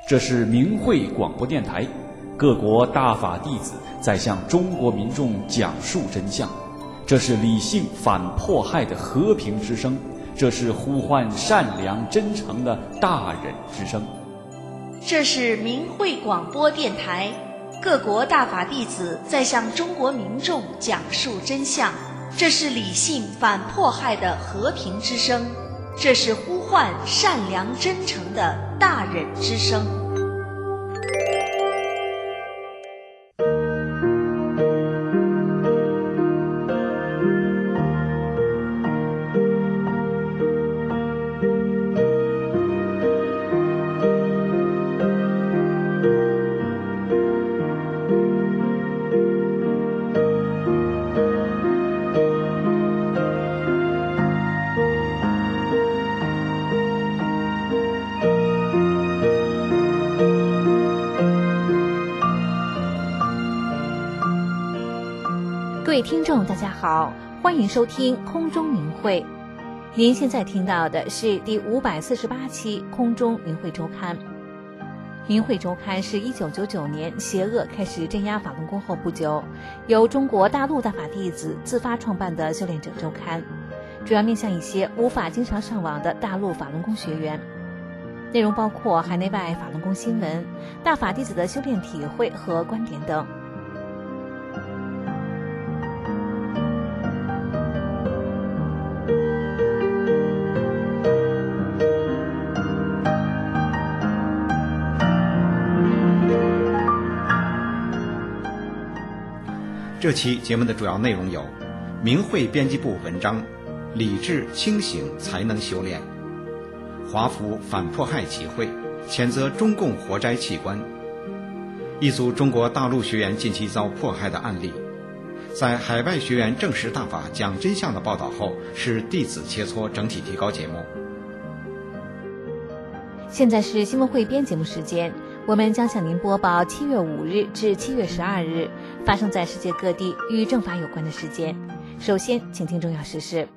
这是明慧广播电台，各国大法弟子在向中国民众讲述真相。这是理性反迫害的和平之声，这是呼唤善良真诚的大忍之声。 这是明慧广播电台，各国大法弟子在向中国民众讲述真相。这是理性反迫害的和平之声，这是呼唤善良真诚的大忍之声。 各位听众大家好，欢迎收听空中明慧。您现在听到的是第548期空中明慧周刊。明慧周刊是1999年邪恶开始镇压法轮功后不久，由中国大陆大法弟子自发创办的修炼者周刊，主要面向一些无法经常上网的大陆法轮功学员。内容包括海内外法轮功新闻、大法弟子的修炼体会和观点等。 这期节目的主要内容有：明慧编辑部文章《理智清醒才能修炼》，华府反迫害集会谴责中共活摘器官，一组中国大陆学员近期遭迫害的案例，在海外学员证实大法讲真相的报道后，是弟子切磋整体提高节目。 现在是新闻汇编节目时间，我们将向您播报7月5日至7月12日发生在世界各地与正法有关的事件。首先，请听重要时事。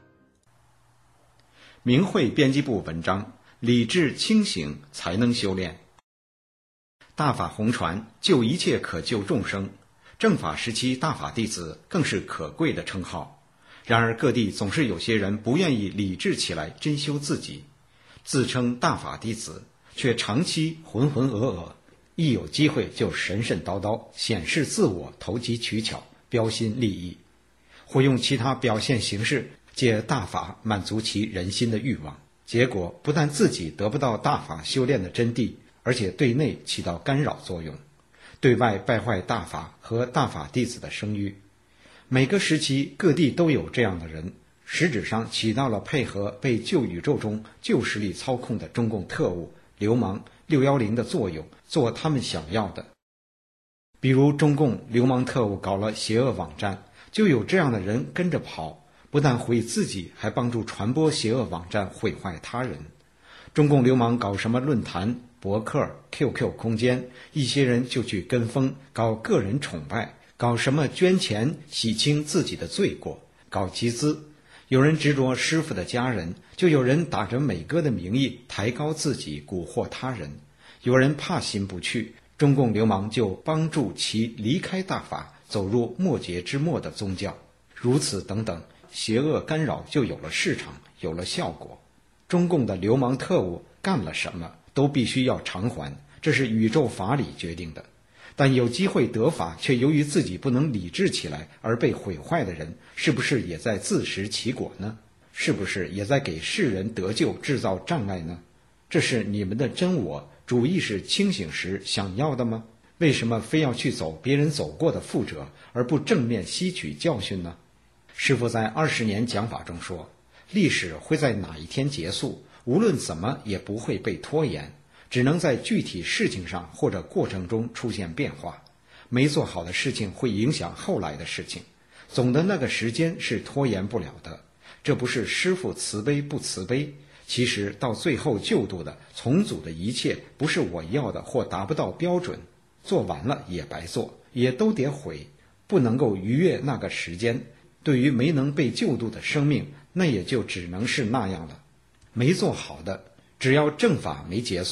明慧编辑部文章：理智清醒才能修炼。大法弘传，救一切可救众生，正法时期大法弟子更是可贵的称号。然而各地总是有些人不愿意理智起来真修自己，自称大法弟子，却长期浑浑噩噩，一有机会就神神叨叨，显示自我，投机取巧，标新立异，或用其他表现形式借大法满足其人心的欲望，结果不但自己得不到大法修炼的真谛，而且对内起到干扰作用，对外败坏大法和大法弟子的声誉。每个时期各地都有这样的人，实质上起到了配合被旧宇宙中旧势力操控的中共特务、流氓610的作用，做他们想要的。比如中共流氓特务搞了邪恶网站，就有这样的人跟着跑，不但毁自己，还帮助传播邪恶网站，毁坏他人。中共流氓搞什么论坛、博客、QQ 空间，一些人就去跟风，搞个人崇拜，搞什么捐钱洗清自己的罪过，搞集资。有人执着师父的家人，就有人打着美哥的名义抬高自己，蛊惑他人。有人怕心不去，中共流氓就帮助其离开大法，走入末节之末的宗教。如此等等，邪恶干扰就有了市场，有了效果。中共的流氓特务干了什么，都必须要偿还，这是宇宙法理决定的。但有机会得法，却由于自己不能理智起来而被毁坏的人，是不是也在自食其果呢？是不是也在给世人得救制造障碍呢？这是你们的真我主意识清醒时想要的吗？为什么非要去走别人走过的覆辙，而不正面吸取教训呢？师父在20年讲法中说，历史会在哪一天结束，无论怎么也不会被拖延，只能在具体事情上或者过程中出现变化。没做好的事情会影响后来的事情，总的那个时间是拖延不了的。这不是师父慈悲不慈悲，其实到最后救度的重组的一切，不是我要的或达不到标准，做完了也白做，也都得毁，不能够逾越那个时间。对于没能被救度的生命，那也就只能是那样了。没做好的，只要正法没结束，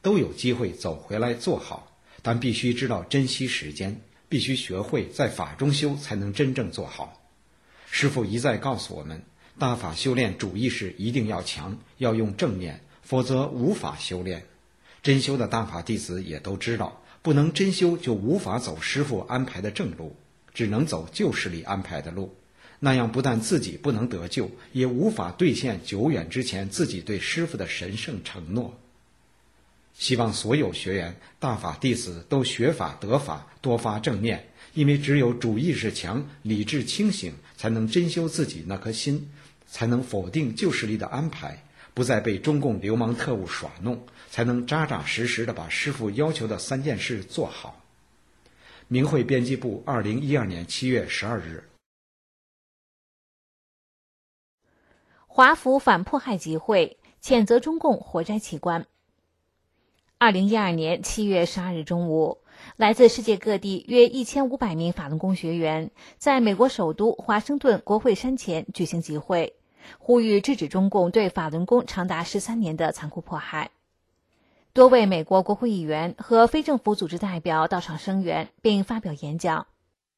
都有机会走回来做好，但必须知道珍惜时间，必须学会在法中修，才能真正做好。师父一再告诉我们，大法修炼主意识一定要强，要用正念，否则无法修炼。真修的大法弟子也都知道，不能真修就无法走师父安排的正路，只能走旧势力安排的路，那样不但自己不能得救，也无法兑现久远之前自己对师父的神圣承诺。希望所有学员、大法弟子都学法得法，多发正念，因为只有主意识强、理智清醒，才能真修自己那颗心，才能否定旧势力的安排，不再被中共流氓特务耍弄，才能扎扎实实地把师父要求的3件事做好。明慧编辑部2012年7月12日。 华府反迫害集会谴责中共活摘器官。2012年7月12日中午，来自世界各地约1500名法轮功学员在美国首都华盛顿国会山前举行集会，呼吁制止中共对法轮功长达13年的残酷迫害。多位美国国会议员和非政府组织代表到场声援并发表演讲。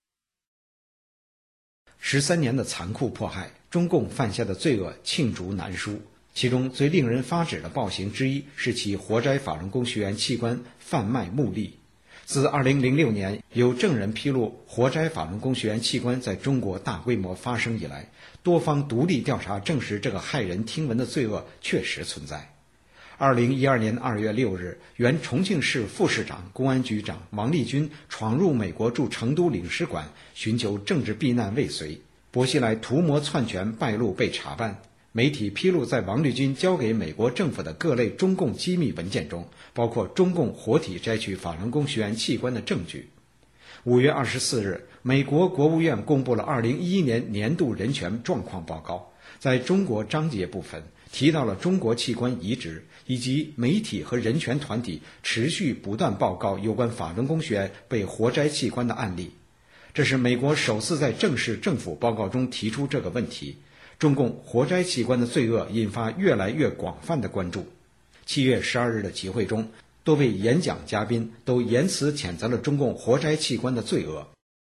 13年的残酷迫害，中共犯下的罪恶罄竹难书，其中最令人发指的暴行之一是其活摘法轮功学员器官贩卖牟利。自2006年有证人披露活摘法轮功学员器官在中国大规模发生以来，多方独立调查证实这个骇人听闻的罪恶确实存在。2012年2月6日，原重庆市副市长、公安局长王立军闯入美国驻成都领事馆，寻求政治避难未遂，薄熙来图谋篡权败露被查办。媒体披露，在王立军交给美国政府的各类中共机密文件中，包括中共活体摘取法轮功学员器官的证据。5月24日，美国国务院公布了2011年年度人权状况报告，在中国章节部分提到了中国器官移植，以及媒体和人权团体持续不断报告有关法轮功学员被活摘器官的案例。这是美国首次在正式政府报告中提出这个问题。中共活摘器官的罪恶引发越来越广泛的关注。7月12日的集会中，多位演讲嘉宾都言辞谴责了中共活摘器官的罪恶。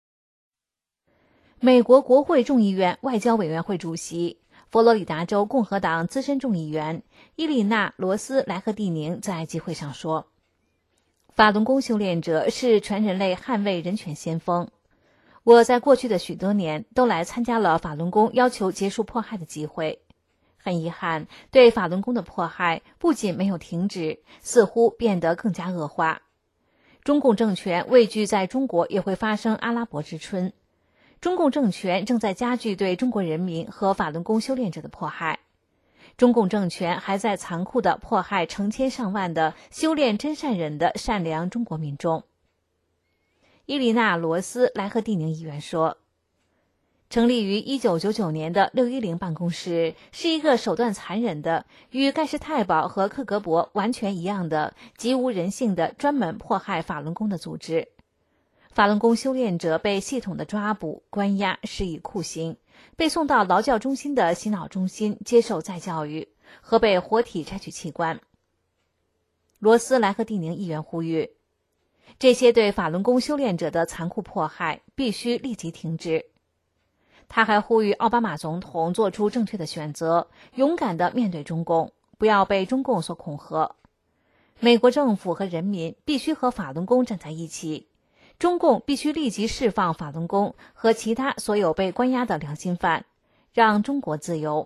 美国国会众议院外交委员会主席、佛罗里达州共和党资深众议员伊丽娜·罗斯莱赫蒂宁在集会上说，法轮功修炼者是全人类捍卫人权先锋。我在过去的许多年都来参加了法轮功要求结束迫害的集会。很遗憾，对法轮功的迫害不仅没有停止，似乎变得更加恶化。中共政权畏惧在中国也会发生阿拉伯之春。中共政权正在加剧对中国人民和法轮功修炼者的迫害。中共政权还在残酷地迫害成千上万的修炼真善忍的善良中国民众。伊丽娜·罗斯莱赫蒂宁议员说，成立于1999年的610办公室是一个手段残忍的、与盖世太保和克格勃完全一样的极无人性的专门迫害法轮功的组织。法轮功修炼者被系统的抓捕、关押、施以酷刑，被送到劳教中心的洗脑中心接受再教育，和被活体摘取器官。罗斯莱赫蒂宁议员呼吁，这些对法轮功修炼者的残酷迫害必须立即停止。他还呼吁奥巴马总统做出正确的选择，勇敢地面对中共，不要被中共所恐吓。美国政府和人民必须和法轮功站在一起，中共必须立即释放法轮功和其他所有被关押的良心犯，让中国自由。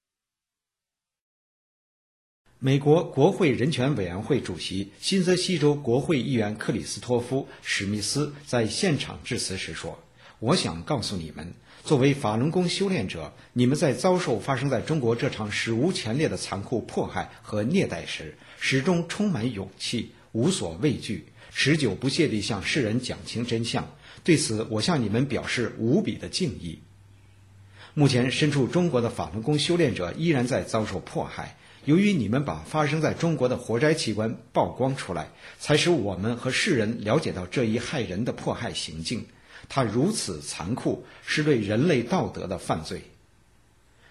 美国国会人权委员会主席、新泽西州国会议员克里斯托夫·史密斯在现场致辞时说，我想告诉你们，作为法轮功修炼者，你们在遭受发生在中国这场史无前例的残酷迫害和虐待时，始终充满勇气，无所畏惧，持久不懈地向世人讲清真相。对此，我向你们表示无比的敬意。目前身处中国的法轮功修炼者依然在遭受迫害，由于你们把发生在中国的活摘器官曝光出来，才使我们和世人了解到这一骇人的迫害行径，它如此残酷，是对人类道德的犯罪。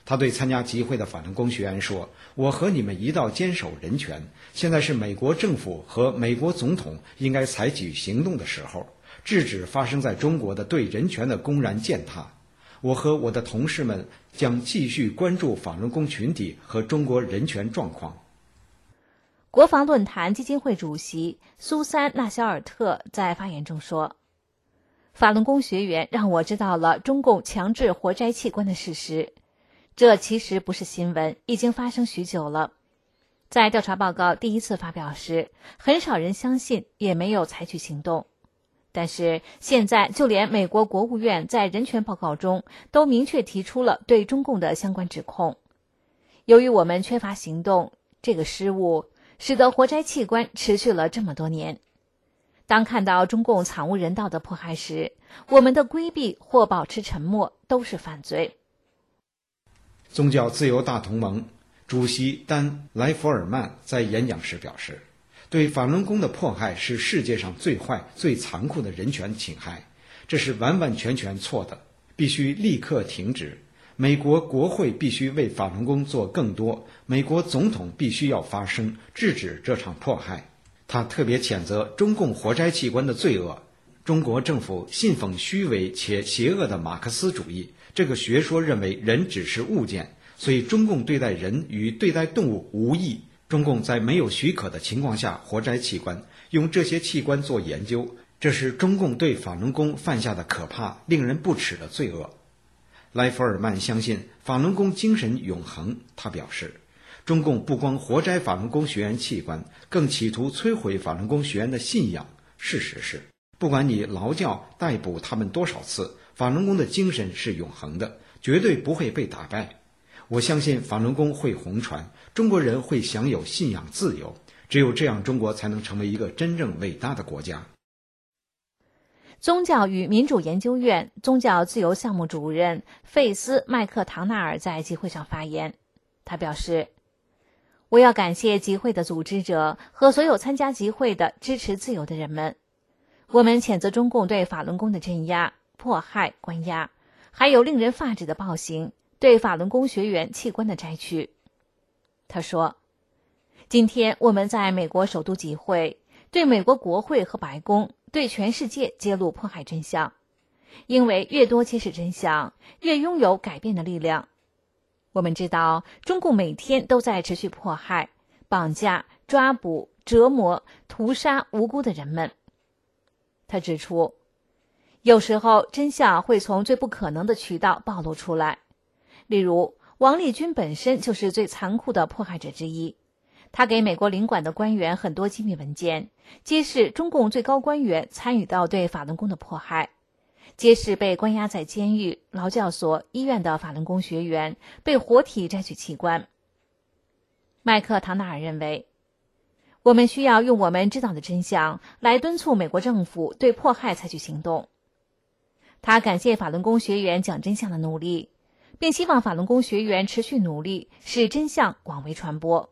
他对参加集会的法轮功学员说，我和你们一道坚守人权，现在是美国政府和美国总统应该采取行动的时候，制止发生在中国的对人权的公然践踏。我和我的同事们将继续关注法轮功群体和中国人权状况。 国防论坛基金会主席苏珊·纳肖尔特在发言中说，法轮功学员让我知道了中共强制活摘器官的事实，这其实不是新闻，已经发生许久了。在调查报告第一次发表时，很少人相信，也没有采取行动。但是现在就连美国国务院在人权报告中都明确提出了对中共的相关指控。由于我们缺乏行动，这个失误使得活摘器官持续了这么多年。当看到中共惨无人道的迫害时，我们的规避或保持沉默都是犯罪。 宗教自由大同盟主席丹·莱佛尔曼在演讲时表示，对法轮功的迫害是世界上最坏、最残酷的人权侵害，这是完完全全错的，必须立刻停止。美国国会必须为法轮功做更多，美国总统必须要发声，制止这场迫害。他特别谴责中共活摘器官的罪恶。中国政府信奉虚伪且邪恶的马克思主义，这个学说认为人只是物件，所以中共对待人与对待动物无异。中共在没有许可的情况下活摘器官，用这些器官做研究，这是中共对法轮功犯下的可怕、令人不齿的罪恶。莱佛尔曼相信法轮功精神永恒，他表示，中共不光活摘法轮功学员器官，更企图摧毁法轮功学员的信仰。事实是，不管你劳教逮捕他们多少次，法轮功的精神是永恒的，绝对不会被打败。我相信法轮功会红传，中国人会享有信仰自由，只有这样，中国才能成为一个真正伟大的国家。 宗教与民主研究院宗教自由项目主任费斯·麦克唐纳尔在集会上发言，他表示，我要感谢集会的组织者和所有参加集会的支持自由的人们。我们谴责中共对法轮功的镇压、迫害、关押，还有令人发指的暴行，对法轮功学员器官的摘取。他说，今天我们在美国首都集会，对美国国会和白宫，对全世界揭露迫害真相，因为越多揭示真相，越拥有改变的力量。我们知道，中共每天都在持续迫害、绑架、抓捕、折磨、屠杀无辜的人们。他指出，有时候真相会从最不可能的渠道暴露出来，例如王立军本身就是最残酷的迫害者之一，他给美国领馆的官员很多机密文件，揭示中共最高官员参与到对法轮功的迫害，揭示被关押在监狱、劳教所、医院的法轮功学员被活体摘取器官。麦克唐纳尔认为，我们需要用我们知道的真相来敦促美国政府对迫害采取行动。他感谢法轮功学员讲真相的努力，并希望法轮功学员持续努力，使真相广为传播。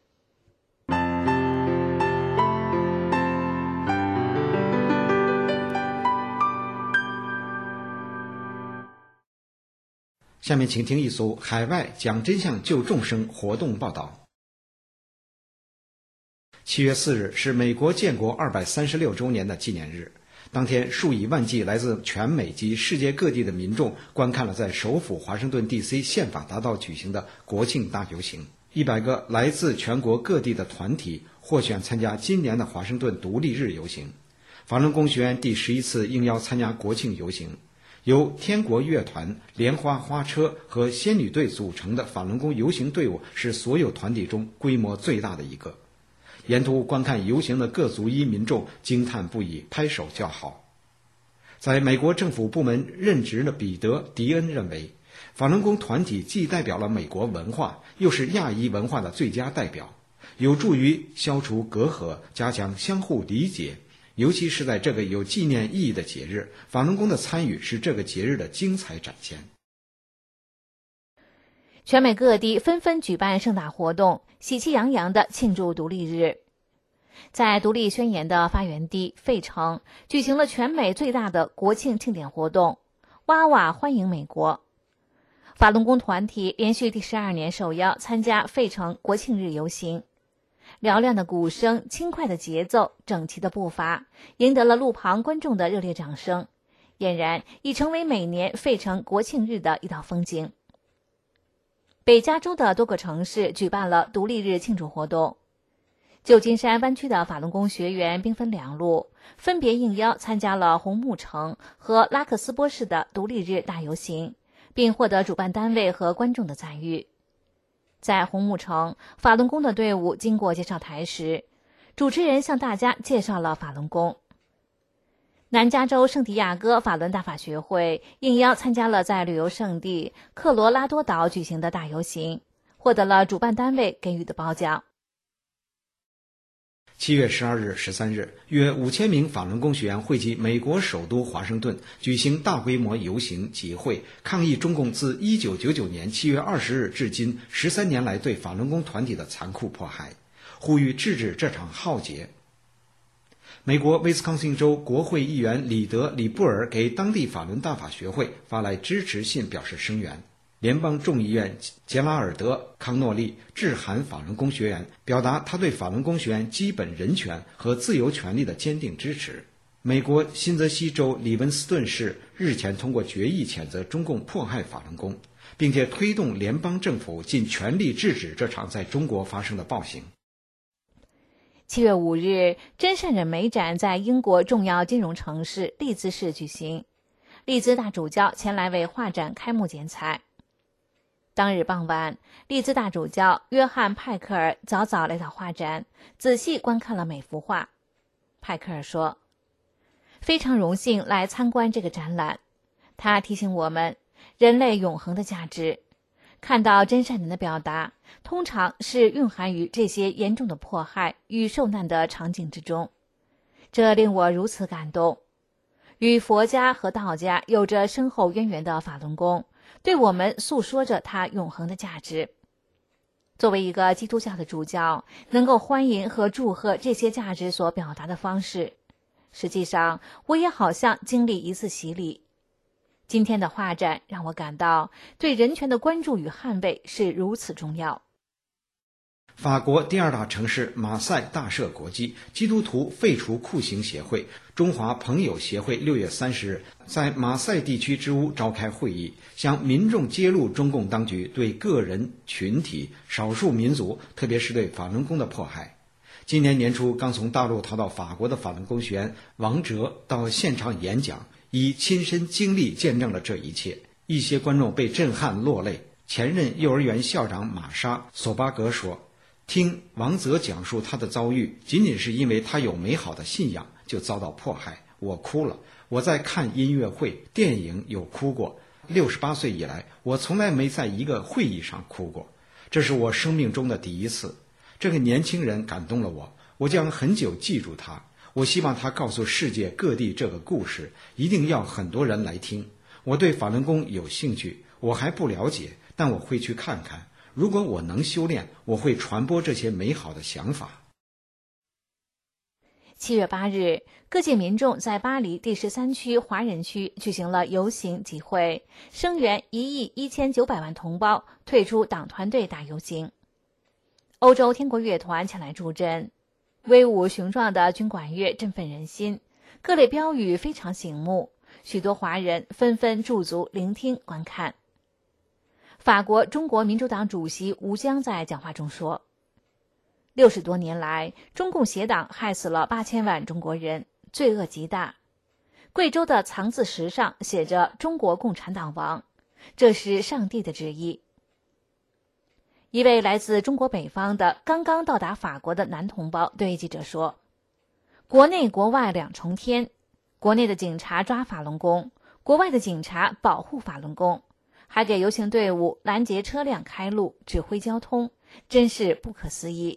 下面请听一组海外讲真相救众生活动报道。7月4日是美国建国236周年的纪念日，当天数以万计来自全美及世界各地的民众观看了在首府华盛顿 DC 宪法大道举行的国庆大游行。100个来自全国各地的团体获选参加今年的华盛顿独立日游行。法轮功学员第11次应邀参加国庆游行，由天国乐团、莲花花车和仙女队组成的法轮功游行队伍是所有团体中规模最大的一个。沿途观看游行的各族裔民众惊叹不已，拍手叫好。在美国政府部门任职的彼得·迪恩认为，法轮功团体既代表了美国文化，又是亚裔文化的最佳代表，有助于消除隔阂，加强相互理解。尤其是在这个有纪念意义的节日，法轮功的参与是这个节日的精彩展现。 全美各地纷纷举办盛大活动，喜气洋洋地庆祝独立日。在独立宣言的发源地费城，举行了全美最大的国庆庆典活动，哇哇欢迎美国。 法轮功团体连续第12年受邀参加费城国庆日游行，嘹亮的鼓声、轻快的节奏、整齐的步伐，赢得了路旁观众的热烈掌声，俨然已成为每年费城国庆日的一道风景。北加州的多个城市举办了独立日庆祝活动。旧金山湾区的法轮功学员兵分两路，分别应邀参加了红木城和拉克斯波市的独立日大游行，并获得主办单位和观众的赞誉。在红木城，法轮功的队伍经过介绍台时，主持人向大家介绍了法轮功。南加州圣地亚哥法轮大法学会应邀参加了在旅游胜地科罗拉多岛举行的大游行，获得了主办单位给予的褒奖。 7月12日、13日，约5000名法轮功学员汇集美国首都华盛顿，举行大规模游行集会，抗议中共自1999年7月20日至今13年来对法轮功团体的残酷迫害，呼吁制止这场浩劫。美国威斯康星州国会议员里德·里布尔给当地法轮大法学会发来支持信，表示声援。联邦众议院杰拉尔德·康诺利致函法轮功学员，表达他对法轮功学员基本人权和自由权利的坚定支持。美国新泽西州里文斯顿市日前通过决议谴责中共迫害法轮功，并且推动联邦政府尽全力制止这场在中国发生的暴行。 7月5日，真善忍美展在英国重要金融城市利兹市举行，利兹大主教前来为画展开幕剪彩。当日傍晚，利兹大主教约翰·派克尔早早来到画展，仔细观看了每幅画。派克尔说：“非常荣幸来参观这个展览，它提醒我们人类永恒的价值。看到真善忍的表达，通常是蕴含于这些严重的迫害与受难的场景之中，这令我如此感动。与佛家和道家有着深厚渊源的法轮功，对我们诉说着它永恒的价值。作为一个基督教的主教，能够欢迎和祝贺这些价值所表达的方式，实际上我也好像经历一次洗礼。今天的画展让我感到对人权的关注与捍卫是如此重要。 法国第二大城市马赛大赦国际基督徒废除酷刑协会中华朋友协会6月30日在马赛地区之屋召开会议，向民众揭露中共当局对个人、群体、少数民族，特别是对法轮功的迫害。今年年初刚从大陆逃到法国的法轮功学员王哲到现场演讲，以亲身经历见证了这一切，一些观众被震撼落泪。前任幼儿园校长玛莎·索巴格说，听王泽讲述他的遭遇，仅仅是因为他有美好的信仰就遭到迫害，我哭了。我在看音乐会、电影有哭过，68岁以来我从来没在一个会议上哭过，这是我生命中的第一次。这个年轻人感动了我，我将很久记住他。我希望他告诉世界各地这个故事，一定要很多人来听。我对法轮功有兴趣，我还不了解，但我会去看看。如果我能修炼，我会传播这些美好的想法。 7月8日，各界民众在巴黎第13区华人区举行了游行集会，声援1亿1900万同胞退出党团队大游行。欧洲天国乐团前来助阵，威武雄壮的军管乐振奋人心，各类标语非常醒目，许多华人纷纷驻足聆听观看。法国中国民主党主席吴江在讲话中说，60多年来，中共邪党害死了8000万中国人，罪恶极大。贵州的藏字石上写着中国共产党亡，这是上帝的旨意。一位来自中国北方的刚刚到达法国的男同胞对记者说，国内国外两重天，国内的警察抓法轮功，国外的警察保护法轮功，还给游行队伍拦截车辆开路，指挥交通，真是不可思议。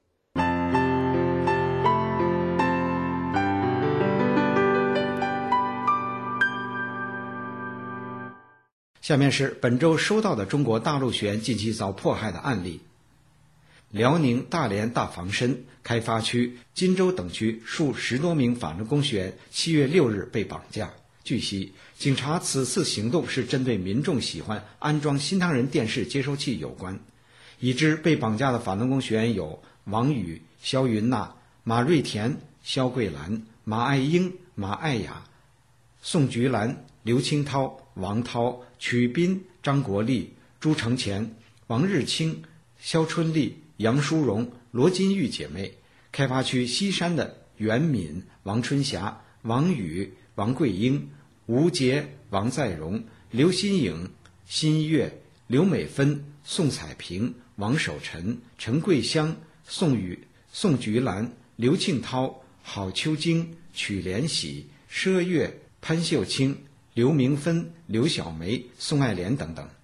下面是本周收到的中国大陆学员近期遭迫害的案例。辽宁大连大房参开发区金州等区数10多名法轮功学员7月6日被绑架， 据悉，警察此次行动是针对民众喜欢安装新唐人电视接收器有关。已知被绑架的法轮功学员有王宇、肖云娜、马瑞田、肖桂兰、马爱英、马爱雅、宋菊兰、刘清涛、王涛、曲斌、张国立、朱成前、王日清、肖春丽、杨淑荣、罗金玉姐妹，开发区西山的袁敏、王春霞、王宇、王桂英、吴杰、王在荣、刘新颖、新月、刘美芬、宋彩萍、王守臣、陈桂香、宋菊兰、刘庆涛、郝秋晶、曲莲喜、佘月、潘秀清、刘明芬、刘小梅、宋爱莲等等。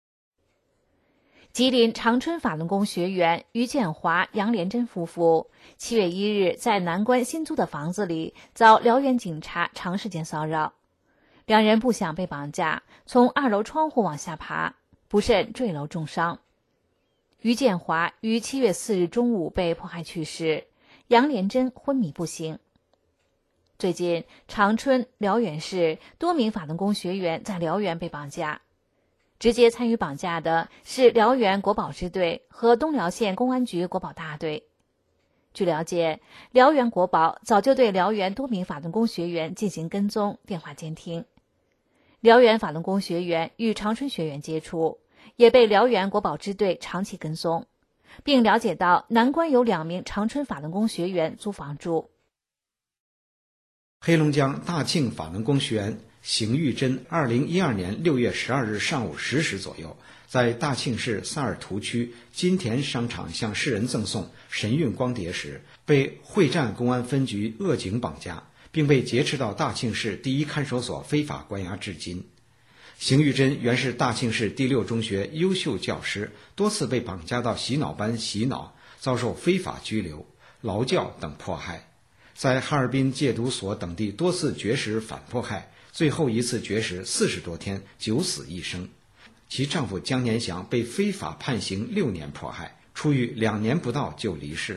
吉林长春法轮功学员于建华、杨连珍夫妇7月1日在南关新租的房子里遭辽源警察长时间骚扰，两人不想被绑架，从2楼窗户往下爬，不慎坠楼重伤。于建华于7月4日中午被迫害去世，杨连珍昏迷不醒。最近，长春、辽源市多名法轮功学员在辽源被绑架，直接参与绑架的是辽源国保支队和东辽县公安局国保大队。据了解，辽源国保早就对辽源多名法轮功学员进行跟踪、电话监听。辽源法轮功学员与长春学员接触，也被辽源国保支队长期跟踪，并了解到南关有2名长春法轮功学员租房住。 黑龙江大庆法轮功学员邢玉珍2012年6月12日上午10时左右，在大庆市萨尔图区金田商场向世人赠送神韵光碟时，被会战公安分局鄂警绑架，并被劫持到大庆市第一看守所非法关押至今。邢玉珍原是大庆市第6中学优秀教师，多次被绑架到洗脑班洗脑，遭受非法拘留、劳教等迫害，在哈尔滨戒毒所等地多次绝食反迫害，最后一次绝食40多天，九死一生。其丈夫江年祥被非法判刑6年迫害，出狱2年不到就离世。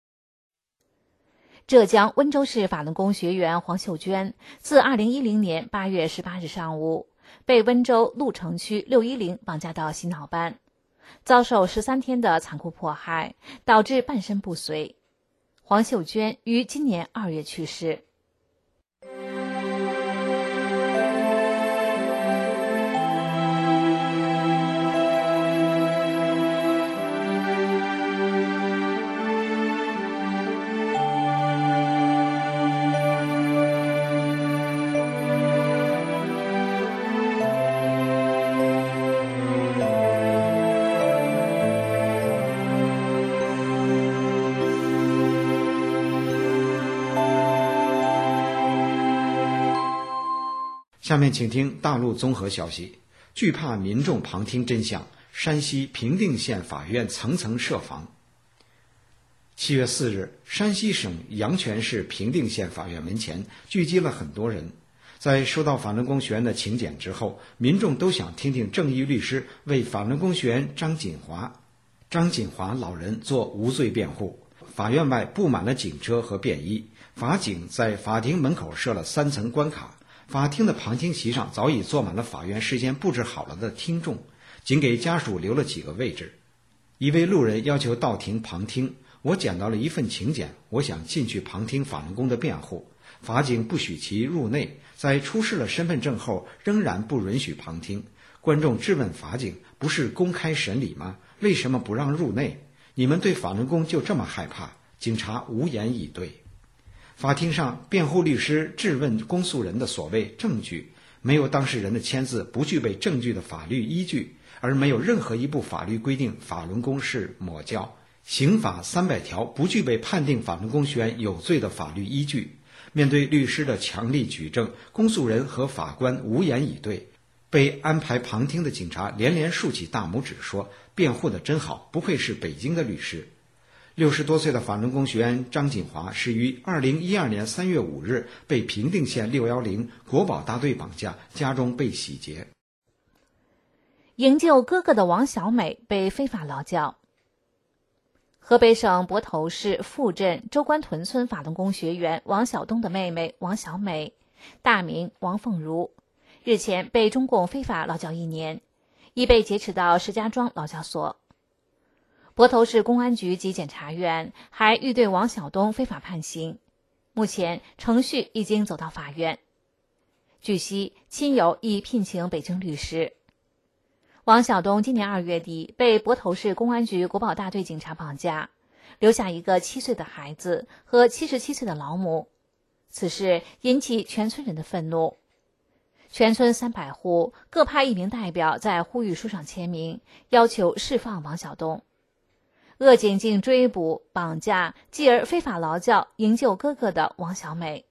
浙江温州市法轮功学员黄秀娟自2010年8月18日上午被温州鹿城区610绑架到洗脑班，遭受13天的残酷迫害，导致半身不遂。黄秀娟于今年2月去世。 下面请听大陆综合消息。惧怕民众旁听真相，山西平定县法院层层设防。7月4日，山西省阳泉市平定县法院门前聚集了很多人。在收到法轮功学员的请柬之后，民众都想听听正义律师为法轮功学员张锦华老人做无罪辩护。法院外布满了警车和便衣，法警在法庭门口设了3层关卡。法庭的旁听席上早已坐满了法院事先布置好了的听众，仅给家属留了几个位置。一位路人要求到庭旁听，我捡到了一份请柬，我想进去旁听法轮功的辩护。法警不许其入内，在出示了身份证后仍然不允许旁听。观众质问法警，不是公开审理吗？为什么不让入内？你们对法轮功就这么害怕？警察无言以对。法庭上，辩护律师质问公诉人的所谓证据，没有当事人的签字，不具备证据的法律依据，而没有任何一部法律规定法轮功是魔教。刑法300条不具备判定法轮功学员有罪的法律依据。面对律师的强力举证，公诉人和法官无言以对。被安排旁听的警察连连竖起大拇指说：“辩护的真好，不愧是北京的律师。”60多岁的法轮功学员张锦华是于2012年3月5日被平定县610国保大队绑架，家中被洗劫。 营救哥哥的王小美被非法劳教。河北省泊头市富镇周关屯村法轮功学员王晓东的妹妹王小美大名王凤如，日前被中共非法劳教1年，已被劫持到石家庄劳教所。泊头市公安局及检察院还欲对王晓东非法判刑，目前程序已经走到法院。据悉，亲友已聘请北京律师。王晓东今年2月底被泊头市公安局国保大队警察绑架，留下一个7岁的孩子和77岁的老母。此事引起全村人的愤怒。全村300户各派1名代表在呼吁书上签名，要求释放王晓东。恶警竟追捕、绑架，继而非法劳教营救哥哥的王小美。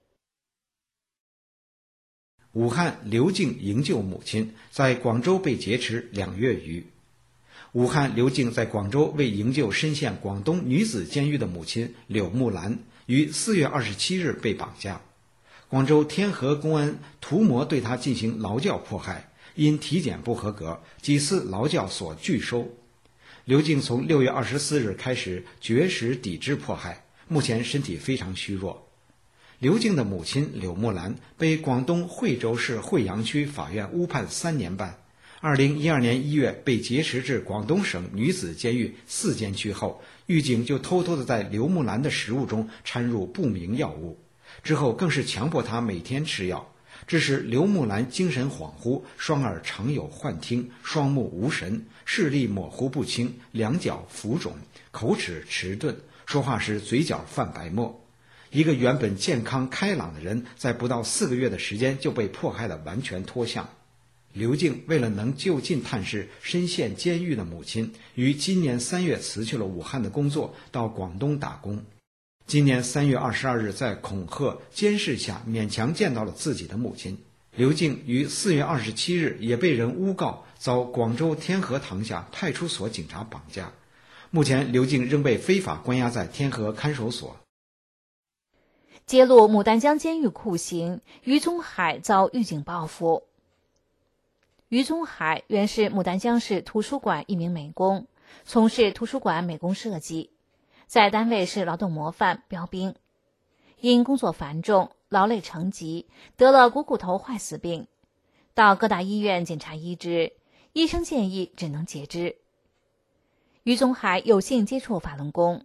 武汉刘静营救母亲，在广州被劫持2月余。武汉刘静在广州为营救深陷广东女子监狱的母亲柳木兰，于4月27日被绑架。广州天河公安图谋对她进行劳教迫害，因体检不合格，几次劳教所拒收。刘静从6月24日开始绝食抵制迫害，目前身体非常虚弱。刘静的母亲柳木兰被广东惠州市惠阳区法院误判3年半，2012年1月被劫持至广东省女子监狱4监区后，狱警就偷偷地在刘木兰的食物中掺入不明药物，之后更是强迫她每天吃药，致使刘木兰精神恍惚，双耳常有幻听，双目无神，视力模糊不清，两脚浮肿，口齿迟钝，说话时嘴角泛白沫。一个原本健康开朗的人，在不到4个月的时间就被迫害得完全脱相。刘静为了能就近探视深陷监狱的母亲，于今年3月辞去了武汉的工作，到广东打工。今年3月22日，在恐吓监视下勉强见到了自己的母亲。刘静于4月27日也被人诬告，遭广州天河塘下派出所警察绑架。目前刘静仍被非法关押在天河看守所。 揭露牡丹江监狱酷刑，于宗海遭狱警报复。于宗海原是牡丹江市图书馆一名美工，从事图书馆美工设计，在单位是劳动模范标兵。因工作繁重，劳累成疾，得了股骨头坏死病，到各大医院检查医治，医生建议只能截肢。于宗海有幸接触法轮功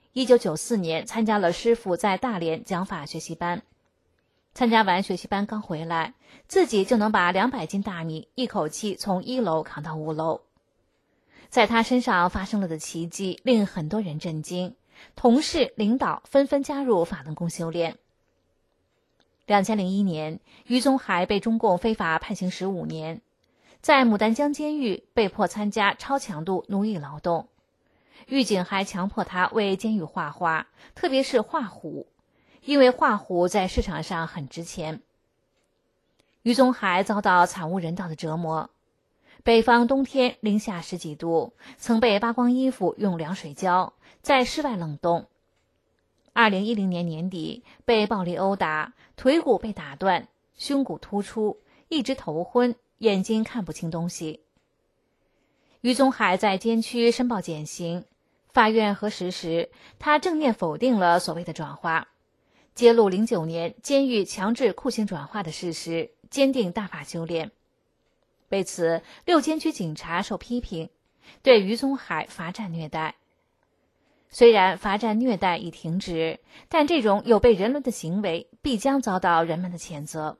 ，1994年参加了师傅在大连讲法学习班。参加完学习班刚回来，自己就能把200斤大米一口气从1楼扛到5楼。在他身上发生了的奇迹令很多人震惊，同事领导纷纷加入法轮功修炼。2001年，于宗海被中共非法判刑15年，在牡丹江监狱被迫参加超强度奴役劳动。狱警还强迫他为监狱画画，特别是画虎，因为画虎在市场上很值钱。于宗海遭到惨无人道的折磨，北方冬天零下10几度，曾被扒光衣服用凉水浇，在室外冷冻。2010年年底被暴力殴打，腿骨被打断，胸骨突出，一直头昏，眼睛看不清东西。于宗海在监区申报减刑，法院核实时，他正面否定了所谓的转化，揭露09年监狱强制酷刑转化的事实，坚定大法修炼。为此，6监区警察受批评，对于宗海罚站虐待。虽然罚站虐待已停止，但这种有悖人伦的行为必将遭到人们的谴责。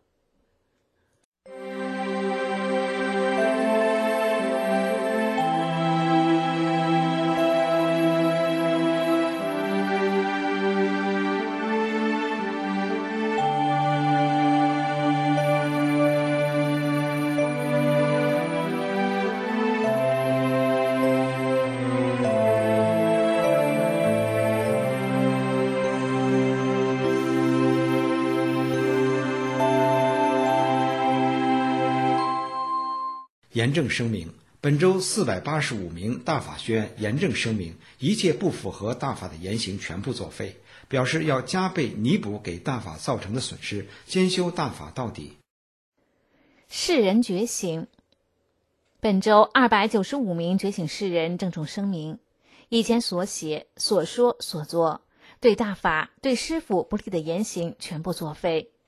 严正声明：本周485名大法学员严正声明，一切不符合大法的言行全部作废，表示要加倍弥补给大法造成的损失，兼修大法到底。 世人觉醒。本周295名觉醒世人郑重声明，以前所写、所说、所做，对大法、对师父不利的言行全部作废。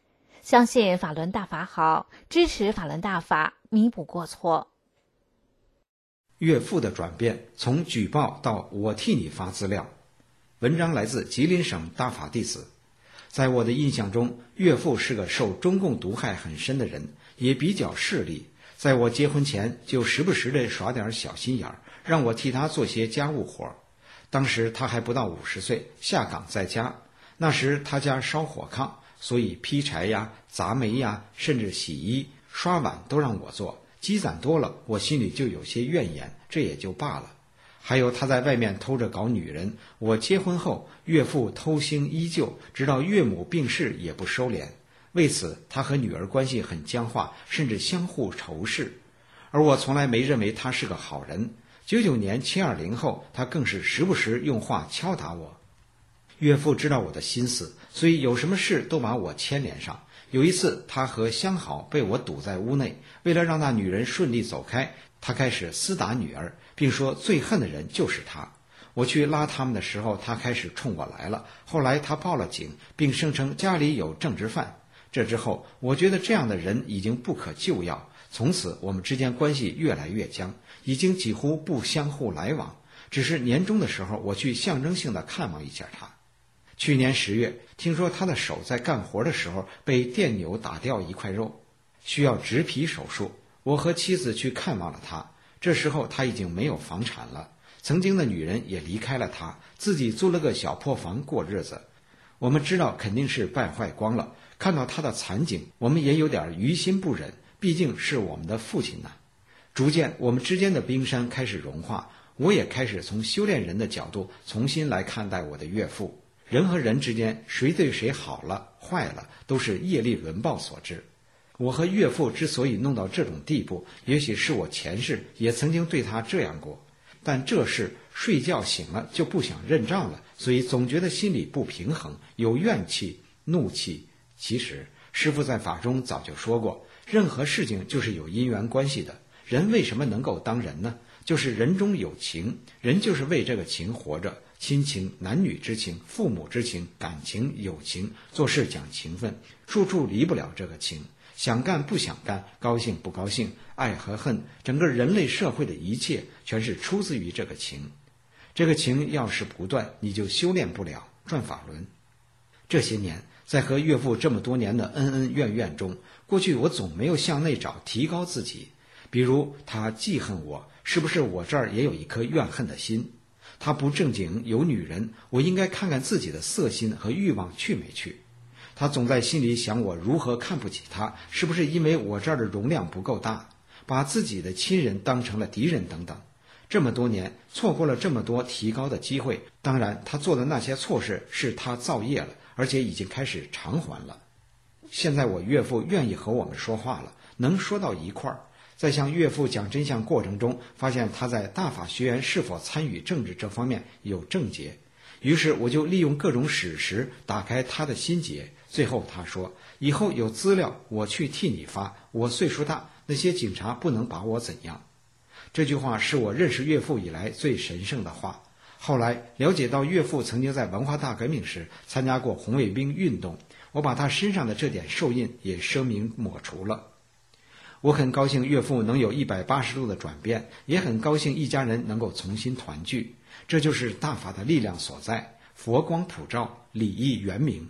相信法轮大法好，支持法轮大法，弥补过错。 岳父的转变，从举报到我替你发资料。文章来自吉林省大法弟子。在我的印象中，岳父是个受中共毒害很深的人，也比较势利。在我结婚前就时不时地耍点小心眼儿，让我替他做些家务活。当时他还不到50岁，下岗在家。那时他家烧火炕，所以劈柴呀、砸煤呀，甚至洗衣、刷碗都让我做。积攒多了，我心里就有些怨言，这也就罢了。还有他在外面偷着搞女人，我结婚后，岳父偷腥依旧，直到岳母病逝也不收敛。为此，他和女儿关系很僵化，甚至相互仇视。而我从来没认为他是个好人。99年720后，他更是时不时用话敲打我。岳父知道我的心思，所以有什么事都把我牵连上。有一次，他和相好被我堵在屋内，为了让那女人顺利走开，他开始厮打女儿，并说最恨的人就是他。我去拉他们的时候，他开始冲我来了。后来他报了警，并声称家里有政治犯。这之后，我觉得这样的人已经不可救药，从此我们之间关系越来越僵，已经几乎不相互来往。只是年终的时候，我去象征性的看望一下他。去年10月，听说他的手在干活的时候被电扭打掉一块肉，需要植皮手术。我和妻子去看望了他，这时候他已经没有房产了，曾经的女人也离开了他，自己租了个小破房过日子。我们知道肯定是败坏光了，看到他的惨景，我们也有点于心不忍，毕竟是我们的父亲呐。逐渐我们之间的冰山开始融化，我也开始从修炼人的角度重新来看待我的岳父。人和人之间，谁对谁好了坏了，都是业力轮报所致。我和岳父之所以弄到这种地步，也许是我前世也曾经对他这样过，但这事睡觉醒了就不想认账了，所以总觉得心里不平衡，有怨气、怒气。其实师父在法中早就说过，任何事情就是有因缘关系的。人为什么能够当人呢？就是人中有情，人就是为这个情活着。亲情、男女之情、父母之情、感情、友情，做事讲情分，处处离不了这个情。想干不想干，高兴不高兴，爱和恨，整个人类社会的一切全是出自于这个情。这个情要是不断，你就修炼不了，转法轮。这些年在和岳父这么多年的恩恩怨怨中，过去我总没有向内找提高自己。比如他记恨我，是不是我这儿也有一颗怨恨的心？他不正经有女人，我应该看看自己的色心和欲望去没去。他总在心里想我如何看不起他，是不是因为我这儿的容量不够大，把自己的亲人当成了敌人等等。这么多年错过了这么多提高的机会，当然他做的那些错事是他造业了，而且已经开始偿还了。现在我岳父愿意和我们说话了，能说到一块儿。在向岳父讲真相过程中，发现他在大法学员是否参与政治这方面有症结，于是我就利用各种史实打开他的心结。最后他说，以后有资料我去替你发，我岁数大，那些警察不能把我怎样。这句话是我认识岳父以来最神圣的话。后来了解到岳父曾经在文化大革命时参加过红卫兵运动，我把他身上的这点受印也声明抹除了。我很高兴岳父能有180度的转变，也很高兴一家人能够重新团聚。这就是大法的力量所在，佛光普照，礼义圆明。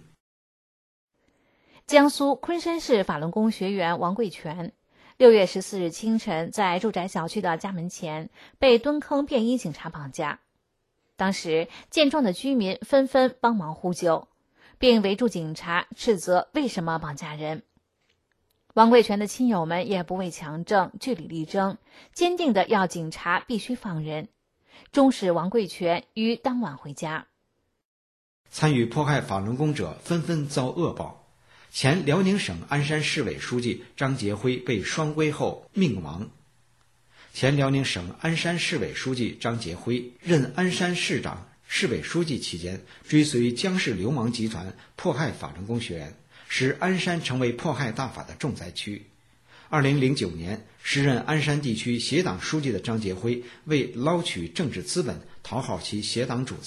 江苏昆山市法轮功学员王贵全6月14日清晨在住宅小区的家门前被蹲坑便衣警察绑架。当时见状的居民纷纷帮忙呼救，并围住警察斥责为什么绑架人。王贵全的亲友们也不畏强正，据理力争，坚定的要警察必须放人，终使王贵全于当晚回家。 参与迫害法轮功者纷纷遭恶报。前辽宁省鞍山市委书记张杰辉被双规后命亡。前辽宁省鞍山市委书记张杰辉任鞍山市长、市委书记期间，追随江氏流氓集团迫害法轮功学员，使鞍山成为迫害大法的重灾区。2009年，时任鞍山地区协党书记的张杰辉为捞取政治资本，讨好其协党主子，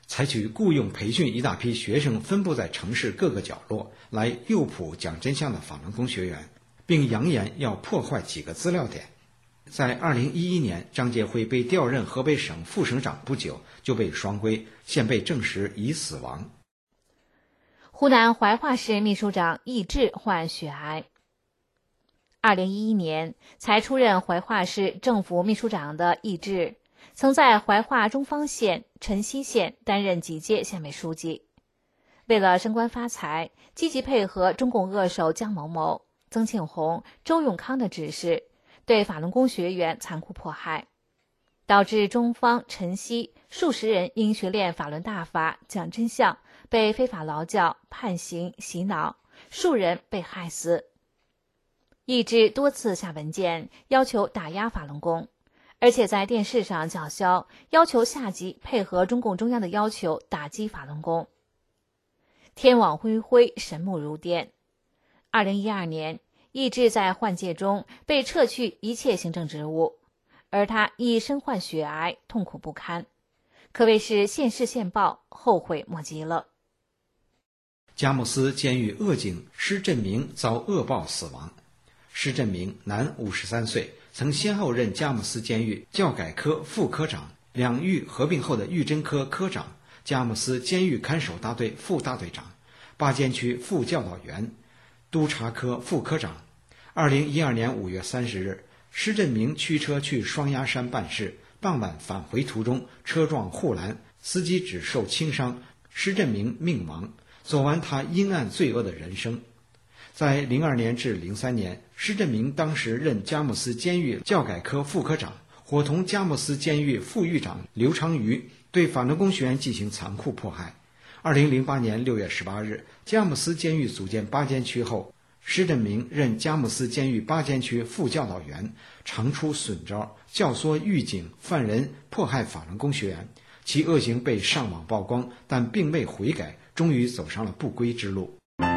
采取雇佣培训一大批学生分布在城市各个角落，来诱捕讲真相的法轮功学员，并扬言要破坏几个资料点。在2011年，张杰辉被调任河北省副省长不久就被双规，现被证实已死亡。 湖南怀化市秘书长易志患血癌。2011年才出任怀化市政府秘书长的易志，曾在怀化中方县、辰溪县担任几届县委书记。为了升官发财，积极配合中共恶手江某某、曾庆红、周永康的指示，对法轮功学员残酷迫害，导致中方、辰溪数十人因学练法轮大法、讲真相被非法劳教、判刑、洗脑，数人被害死。易志多次下文件要求打压法轮功，而且在电视上叫嚣，要求下级配合中共中央的要求打击法轮功。天网恢恢，神木如电。2012年，易志在换届中被撤去一切行政职务，而他亦身患血癌，痛苦不堪，可谓是现世现报，后悔莫及了。 佳木斯监狱恶警施振明遭恶报死亡。施振明，男，53岁，曾先后任佳木斯监狱教改科副科长、两狱合并后的狱侦科科长、佳木斯监狱看守大队副大队长、八监区副教导员、督察科副科长。2012年5月30日，施振明驱车去双鸭山办事，傍晚返回途中车撞护栏，司机只受轻伤，施振明命亡，走完他阴暗罪恶的人生。在02年至03年，施振明当时任佳木斯监狱教改科副科长，伙同佳木斯监狱副狱长刘长瑜对法轮功学员进行残酷迫害。2008年6月18日，佳木斯监狱组建八监区后，施振明任佳木斯监狱八监区副教导员，常出损招，教唆狱警、犯人迫害法轮功学员，其恶行被上网曝光，但并未悔改，终于走上了不归之路。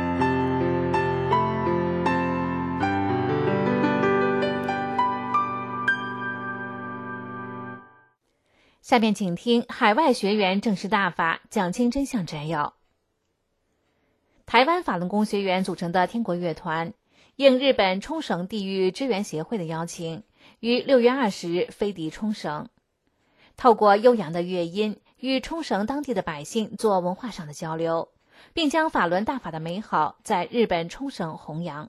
下面请听海外学员正式大法讲清真相摘要。台湾法轮功学员组成的天国乐团，应日本冲绳地域支援协会的邀请，于6月20日飞抵冲绳，透过悠扬的乐音与冲绳当地的百姓做文化上的交流，并将法轮大法的美好在日本冲绳弘扬。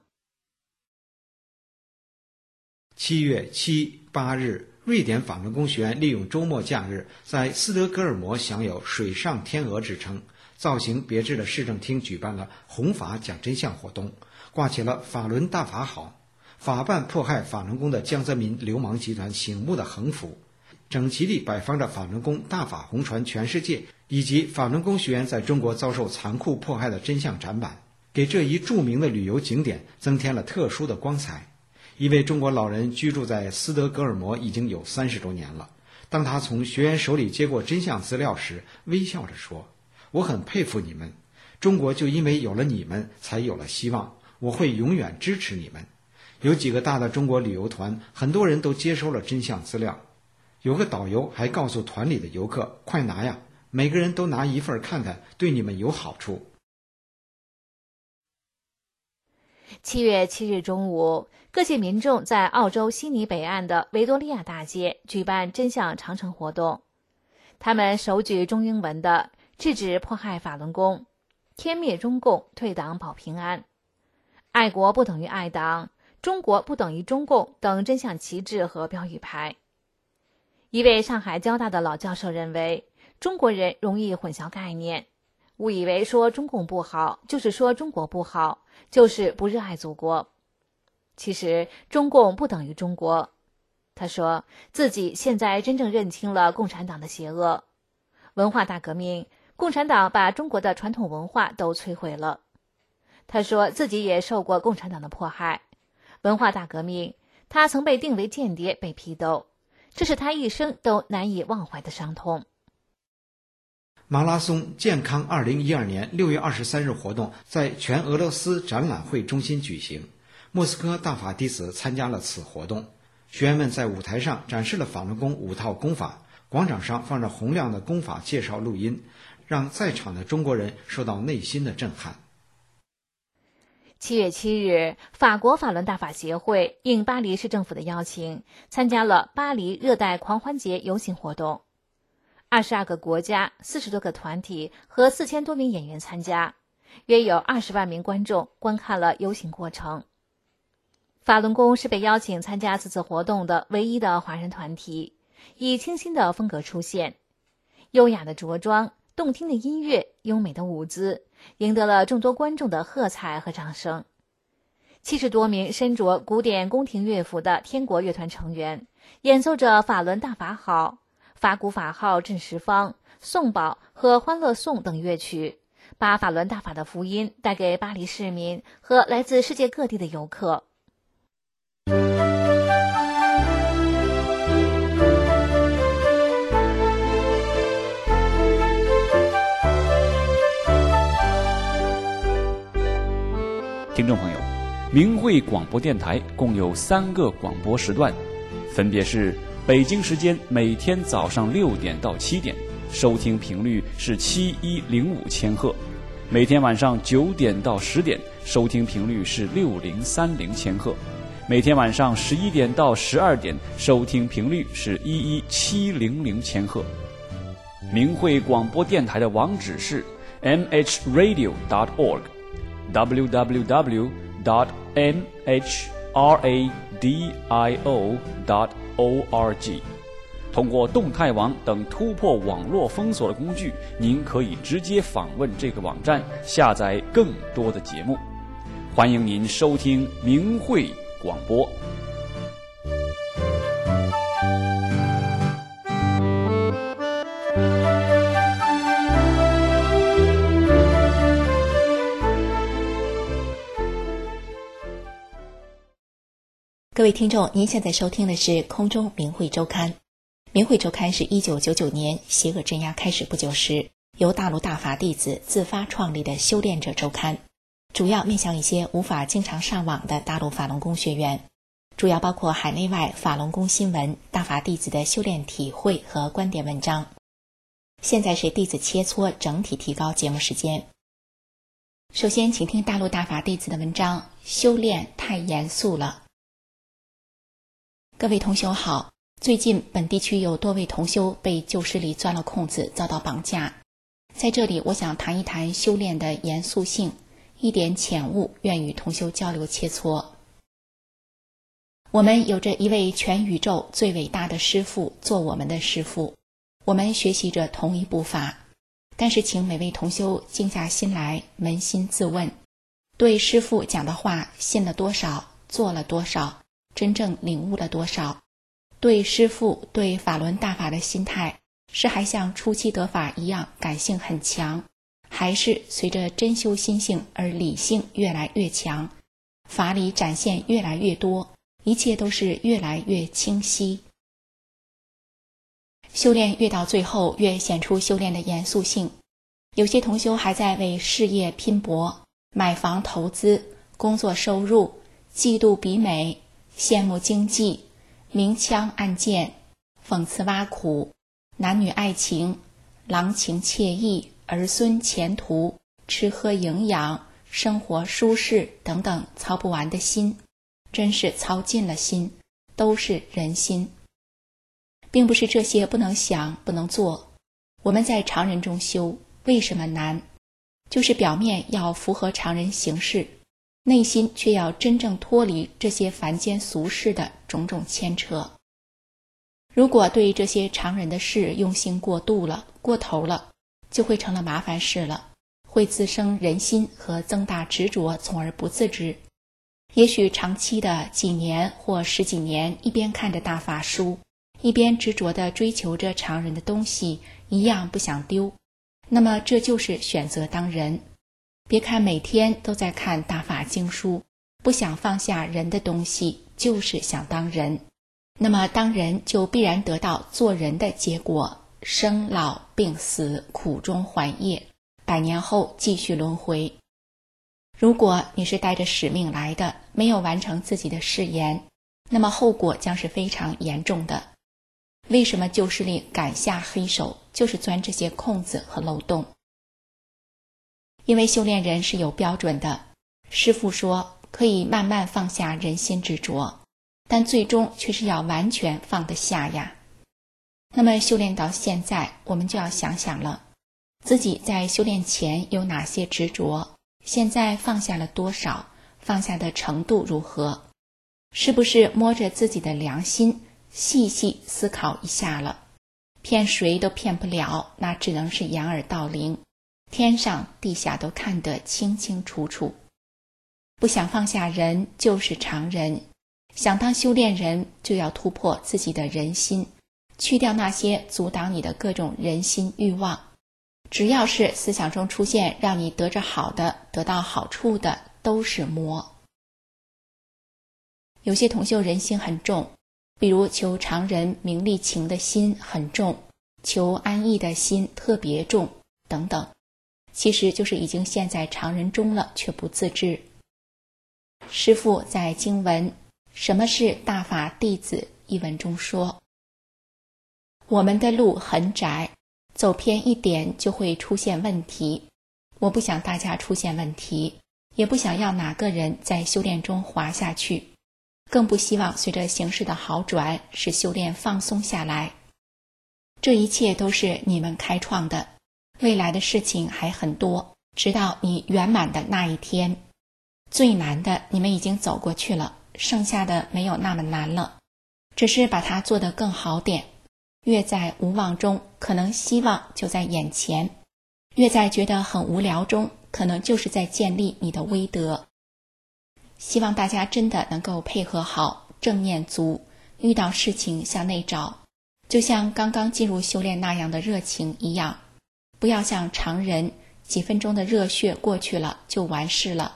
7月7、8日，瑞典法轮功学员利用周末假日，在斯德哥尔摩享有水上天鹅之称，造型别致的市政厅举办了弘法讲真相活动，挂起了法轮大法好，法办迫害法轮功的江泽民流氓集团醒目的横幅，整齐地摆放着法轮功大法红传全世界以及法轮功学员在中国遭受残酷迫害的真相展板，给这一著名的旅游景点增添了特殊的光彩。一位中国老人居住在斯德哥尔摩已经有30多年了，当他从学员手里接过真相资料时，微笑着说：“我很佩服你们，中国就因为有了你们才有了希望，我会永远支持你们。”有几个大的中国旅游团，很多人都接收了真相资料，有个导游还告诉团里的游客：“快拿呀，每个人都拿一份看看，对你们有好处。 7月7日中午，各界民众在澳洲悉尼北岸的维多利亚大街举办真相长城活动，他们手举中英文的“制止迫害法轮功”、“天灭中共，退党保平安”、“爱国不等于爱党”、“中国不等于中共”等真相旗帜和标语牌。一位上海交大的老教授认为，中国人容易混淆概念，误以为说中共不好就是说中国不好，就是不热爱祖国。其实中共不等于中国。他说自己现在真正认清了共产党的邪恶。文化大革命，共产党把中国的传统文化都摧毁了。他说自己也受过共产党的迫害。文化大革命，他曾被定为间谍，被批斗，这是他一生都难以忘怀的伤痛。 马拉松健康2012年6月23日活动在全俄罗斯展览会中心举行，莫斯科大法弟子参加了此活动。学员们在舞台上展示了法轮功5套功法，广场上放着洪亮的功法介绍录音， 让在场的中国人受到内心的震撼。 7月7日，法国法轮大法协会应巴黎市政府的邀请，参加了巴黎热带狂欢节游行活动。22个国家、40多个团体和4000多名演员参加，约有20万名观众观看了游行过程。法轮功是被邀请参加此次活动的唯一的华人团体，以清新的风格出现，优雅的着装、动听的音乐、优美的舞姿，赢得了众多观众的喝彩和掌声。70多名身着古典宫廷乐服的天国乐团成员，演奏着法轮大法好、法鼓法号震十方、颂宝和欢乐颂等乐曲，把法轮大法的福音带给巴黎市民和来自世界各地的游客。 听众朋友，明慧广播电台共有3个广播时段，分别是北京时间每天早上6点到7点，收听频率是7105千赫；每天晚上9点到10点，收听频率是6030千赫；每天晚上11点到12点，收听频率是11700千赫。明慧广播电台的网址是 mhradio.org，www.mhradio.org。通过动态网等突破网络封锁的工具，您可以直接访问这个网站，下载更多的节目。欢迎您收听明慧广播。 各位听众，您现在收听的是空中明慧周刊。明慧周刊是1999年邪恶镇压开始不久时，由大陆大法弟子自发创立的修炼者周刊，主要面向一些无法经常上网的大陆法轮功学员，主要包括海内外法轮功新闻、大法弟子的修炼体会和观点文章。现在是弟子切磋整体提高节目时间。首先请听大陆大法弟子的文章，修炼太严肃了。各位同修好，最近本地区有多位同修被旧势力钻了空子，遭到绑架。在这里我想谈一谈修炼的严肃性，一点浅悟，愿与同修交流切磋。我们有着一位全宇宙最伟大的师父做我们的师父，我们学习着同一步伐，但是请每位同修静下心来，扪心自问，对师父讲的话信了多少，做了多少，真正领悟了多少？对师父、对法轮大法的心态，是还像初期得法一样感性很强，还是随着真修心性而理性越来越强，法理展现越来越多，一切都是越来越清晰？修炼越到最后，越显出修炼的严肃性。有些同修还在为事业拼搏，买房投资，工作收入，嫉妒比美，羡慕经济，明枪暗箭，讽刺挖苦，男女爱情，郎情妾意，儿孙前途，吃喝营养，生活舒适等等，操不完的心，真是操尽了心，都是人心。并不是这些不能想不能做，我们在常人中修，为什么难？就是表面要符合常人行事，内心却要真正脱离这些凡间俗事的种种牵扯。如果对这些常人的事用心过度了，过头了，就会成了麻烦事了，会滋生人心和增大执着，从而不自知。也许长期的几年或十几年，一边看着大法书，一边执着地追求着常人的东西，一样不想丢，那么这就是选择当人。别看每天都在看大法经书，不想放下人的东西，就是想当人。那么当人就必然得到做人的结果，生老病死，苦中还业，100年后继续轮回。如果你是带着使命来的，没有完成自己的誓言，那么后果将是非常严重的。为什么旧势力敢下黑手，就是钻这些空子和漏洞， 因为修炼人是有标准的。师父说可以慢慢放下人心执着，但最终却是要完全放得下呀。那么修炼到现在，我们就要想想了，自己在修炼前有哪些执着，现在放下了多少，放下的程度如何？是不是摸着自己的良心细细思考一下了？骗谁都骗不了，那只能是掩耳盗铃，天上地下都看得清清楚楚。不想放下人就是常人，想当修炼人就要突破自己的人心，去掉那些阻挡你的各种人心欲望。只要是思想中出现让你得着好的，得到好处的，都是魔。有些同修人心很重，比如求常人名利情的心很重，求安逸的心特别重等等，其实就是已经陷在常人中了，却不自知。师父在经文《什么是大法弟子》一文中说，我们的路很窄，走偏一点就会出现问题。我不想大家出现问题，也不想要哪个人在修炼中滑下去，更不希望随着形势的好转使修炼放松下来。这一切都是你们开创的，未来的事情还很多，直到你圆满的那一天。最难的你们已经走过去了，剩下的没有那么难了，只是把它做得更好点。越在无望中，可能希望就在眼前；越在觉得很无聊中，可能就是在建立你的威德。希望大家真的能够配合好，正念足，遇到事情向内找，就像刚刚进入修炼那样的热情一样，不要像常人几分钟的热血过去了就完事了。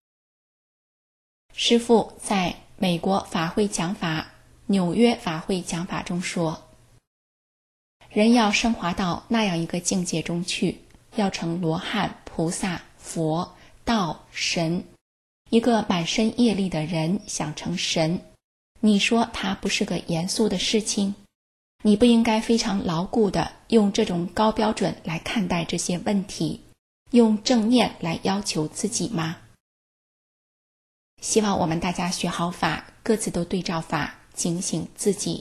师父在美国法会讲法、纽约法会讲法中说，人要升华到那样一个境界中去，要成罗汉、菩萨、佛、道、神。一个满身业力的人想成神，你说他不是个严肃的事情？你不应该非常牢固地用这种高标准来看待这些问题，用正念来要求自己吗？希望我们大家学好法，各自都对照法，警醒自己。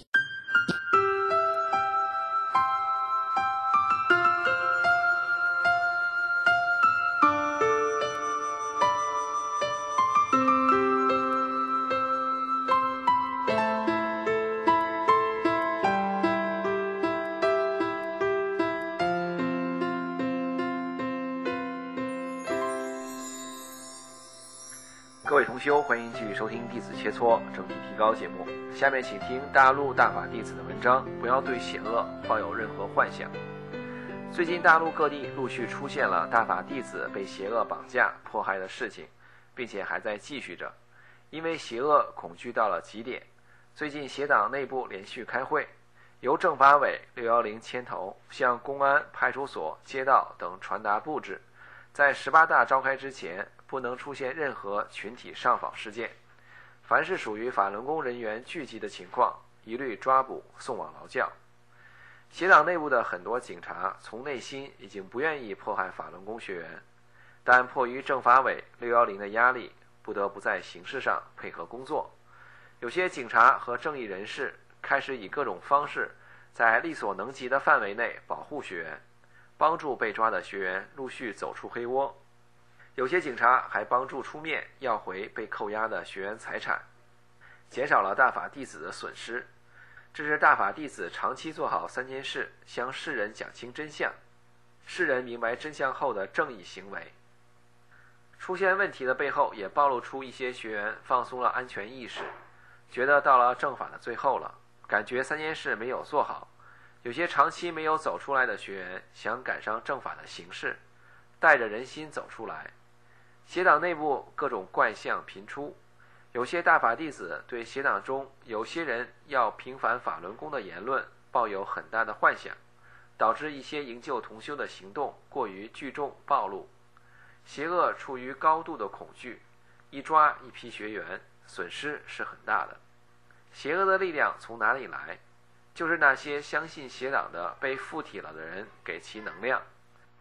各位同修，欢迎继续收听《弟子切磋整体提高》节目。下面请听大陆大法弟子的文章，不要对险恶抱有任何幻想。最近大陆各地陆续出现了大法弟子被邪恶绑架迫害的事情，并且还在继续着。因为邪恶恐惧到了极点，最近邪党内部连续开会，由政法委610牵头，向公安、派出所、街道等传达布置，在18大召开之前不能出现任何群体上访事件，凡是属于法轮功人员聚集的情况，一律抓捕送往劳教。邪党内部的很多警察从内心已经不愿意迫害法轮功学员，但迫于政法委610的压力，不得不在形式上配合工作。有些警察和正义人士开始以各种方式在力所能及的范围内保护学员，帮助被抓的学员陆续走出黑窝。有些警察还帮助出面要回被扣押的学员财产，减少了大法弟子的损失。这是大法弟子长期做好3件事，向世人讲清真相，世人明白真相后的正义行为。出现问题的背后也暴露出一些学员放松了安全意识，觉得到了正法的最后了，感觉3件事没有做好。有些长期没有走出来的学员想赶上正法的形式，带着人心走出来。邪党内部各种怪象频出，有些大法弟子对邪党中有些人要平反法轮功的言论抱有很大的幻想，导致一些营救同修的行动过于聚众暴露。邪恶处于高度的恐惧，一抓一批学员，损失是很大的。邪恶的力量从哪里来？就是那些相信邪党的被附体了的人给其能量。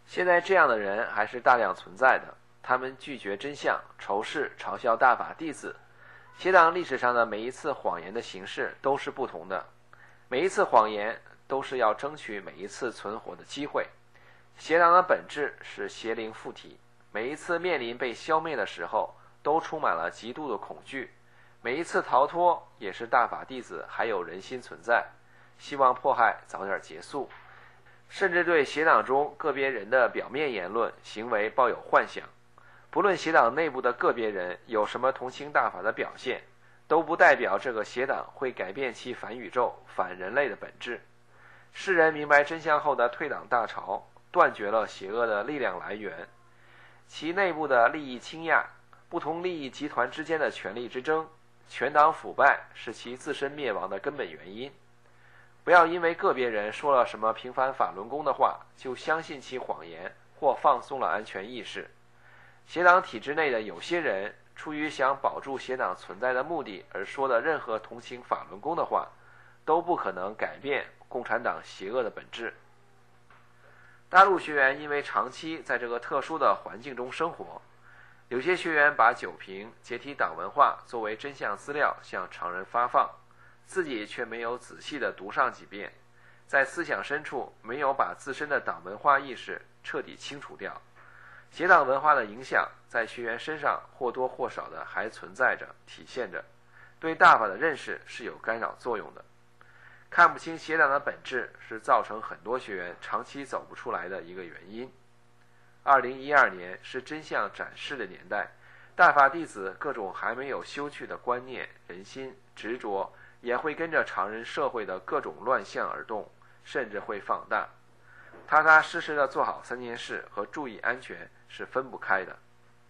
现在这样的人还是大量存在的，他们拒绝真相，仇视嘲笑大法弟子。邪党历史上的每一次谎言的形式都是不同的，每一次谎言都是要争取每一次存活的机会。邪党的本质是邪灵附体，每一次面临被消灭的时候都充满了极度的恐惧，每一次逃脱也是大法弟子还有人心存在，希望迫害早点结束，甚至对邪党中个别人的表面言论行为抱有幻想。不论邪党内部的个别人有什么同情大法的表现，都不代表这个邪党会改变其反宇宙、反人类的本质。世人明白真相后的退党大潮，断绝了邪恶的力量来源，其内部的利益倾轧，不同利益集团之间的权力之争，全党腐败是其自身灭亡的根本原因。不要因为个别人说了什么平反法轮功的话，就相信其谎言或放松了安全意识。邪党体制内的有些人出于想保住邪党存在的目的而说的任何同情法轮功的话，都不可能改变共产党邪恶的本质。大陆学员因为长期在这个特殊的环境中生活，有些学员把酒瓶、解体党文化作为真相资料向常人发放，自己却没有仔细地读上几遍，在思想深处没有把自身的党文化意识彻底清除掉。邪党文化的影响在学员身上或多或少的还存在着，体现着，对大法的认识是有干扰作用的。看不清邪党的本质是造成很多学员长期走不出来的一个原因。2012年是真相展示的年代，大法弟子各种还没有修去的观念、人心、执着，也会跟着常人社会的各种乱象而动，甚至会放大。踏踏实实的做好3件事和注意安全是分不开的。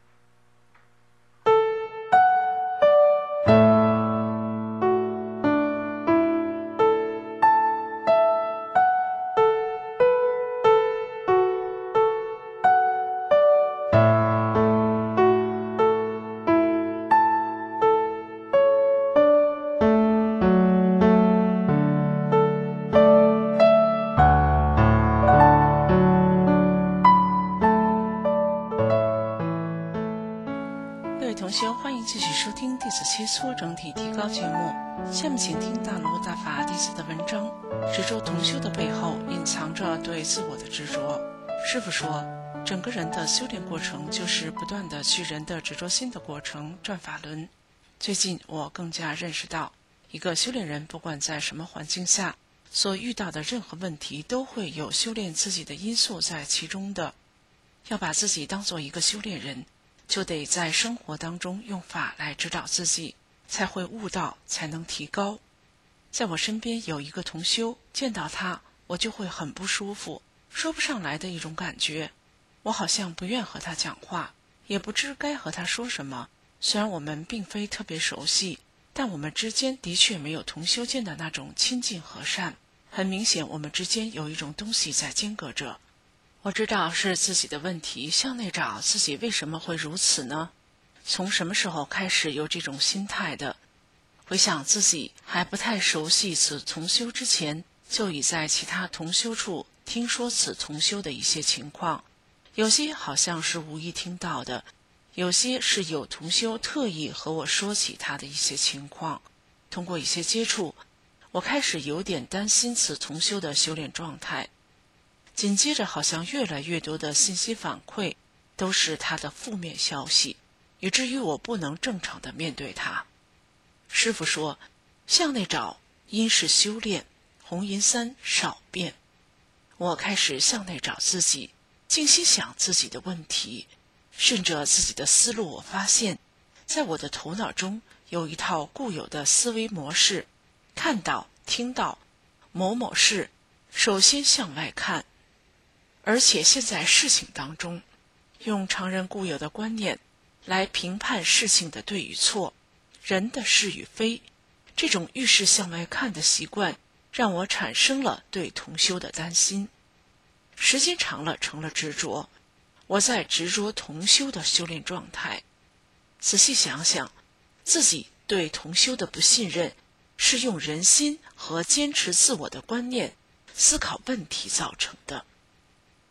同学，欢迎继续收听弟子切磋整体提高节目。下面请听大罗大法弟子的文章。执着同修的背后，隐藏着对自我的执着。师父说，整个人的修炼过程就是不断的去人的执着心的过程，转法轮。最近我更加认识到，一个修炼人不管在什么环境下，所遇到的任何问题都会有修炼自己的因素在其中的。要把自己当作一个修炼人，就得在生活当中用法来指导自己，才会悟道，才能提高。在我身边有一个同修，见到他我就会很不舒服，说不上来的一种感觉。我好像不愿和他讲话，也不知该和他说什么。虽然我们并非特别熟悉，但我们之间的确没有同修间的那种亲近和善。很明显，我们之间有一种东西在间隔着。我知道是自己的问题，向内找自己为什么会如此呢？从什么时候开始有这种心态的？回想自己还不太熟悉此同修之前，就已在其他同修处听说此同修的一些情况，有些好像是无意听到的，有些是有同修特意和我说起他的一些情况。通过一些接触，我开始有点担心此同修的修炼状态。紧接着好像越来越多的信息反馈都是他的负面消息，以至于我不能正常的面对他。师父说，向内找，因是修炼，红银三少变。我开始向内找自己，静心想自己的问题，顺着自己的思路，我发现在我的头脑中有一套固有的思维模式，看到听到某某事，首先向外看，而且现在事情当中，用常人固有的观念来评判事情的对与错，人的是与非，这种遇事向外看的习惯，让我产生了对同修的担心。时间长了，成了执着。我在执着同修的修炼状态。仔细想想，自己对同修的不信任，是用人心和坚持自我的观念思考问题造成的。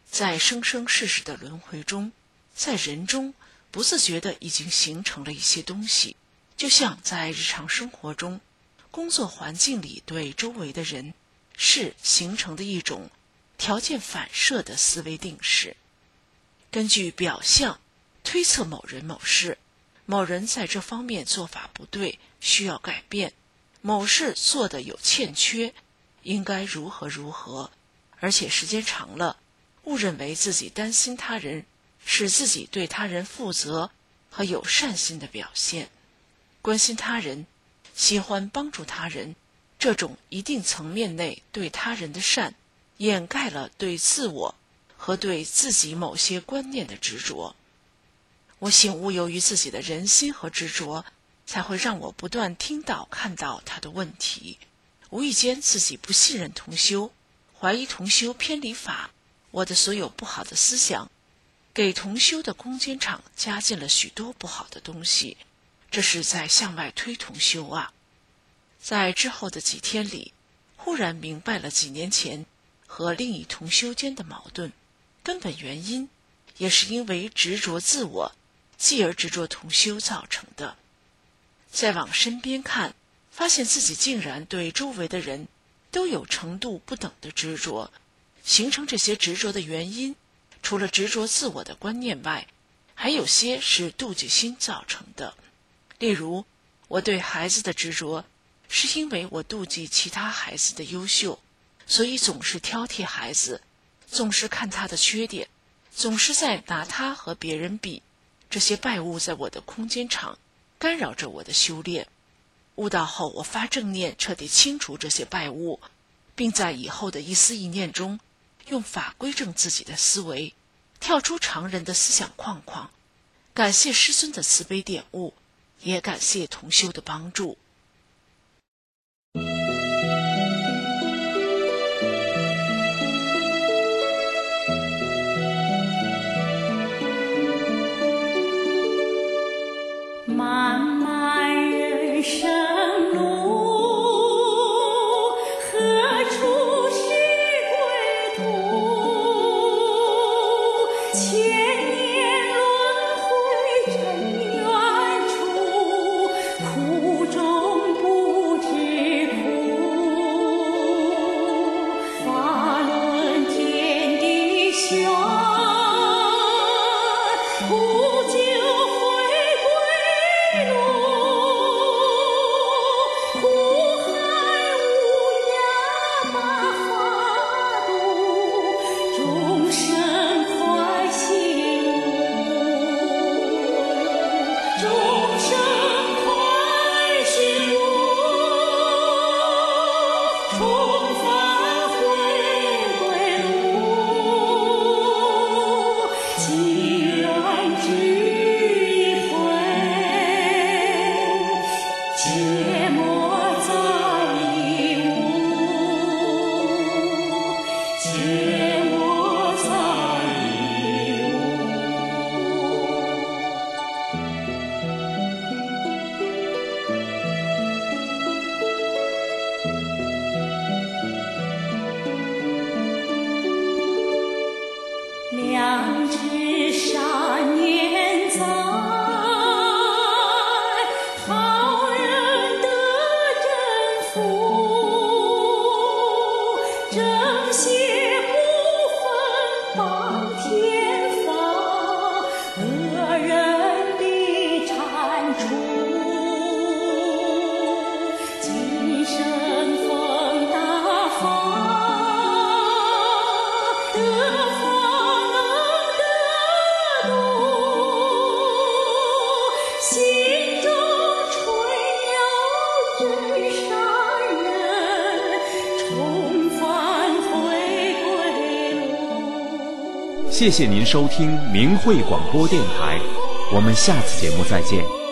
在生生世世的轮回中，在人中不自觉地已经形成了一些东西，就像在日常生活中，工作环境里对周围的人事形成的一种条件反射的思维定式。根据表象推测某人某事，某人在这方面做法不对，需要改变，某事做得有欠缺，应该如何如何，而且时间长了，误认为自己担心他人，使自己对他人负责和有善心的表现。关心他人，喜欢帮助他人，这种一定层面内对他人的善，掩盖了对自我和对自己某些观念的执着。我醒悟，由于自己的人心和执着，才会让我不断听到看到他的问题，无意间自己不信任同修，怀疑同修偏离法，我的所有不好的思想给同修的空间场加进了许多不好的东西，这是在向外推同修啊。在之后的几天里，忽然明白了几年前和另一同修间的矛盾，根本原因也是因为执着自我，继而执着同修造成的。再往身边看，发现自己竟然对周围的人都有程度不等的执着，形成这些执着的原因，除了执着自我的观念外，还有些是妒忌心造成的。例如，我对孩子的执着，是因为我妒忌其他孩子的优秀，所以总是挑剔孩子，总是看他的缺点，总是在拿他和别人比。这些败物在我的空间场干扰着我的修炼。悟道后，我发正念，彻底清除这些败物，并在以后的一思一念中用法归正自己的思维，跳出常人的思想框框。感谢师尊的慈悲点悟，也感谢同修的帮助。 漫漫人生路，何处是归途？千年轮回真远处，苦中不知苦。法轮天地玄，苦就良知善念在，好人得真福，正邪不分帮天法，恶人必铲除。今生逢大法， 谢谢您收听明慧广播电台，我们下次节目再见。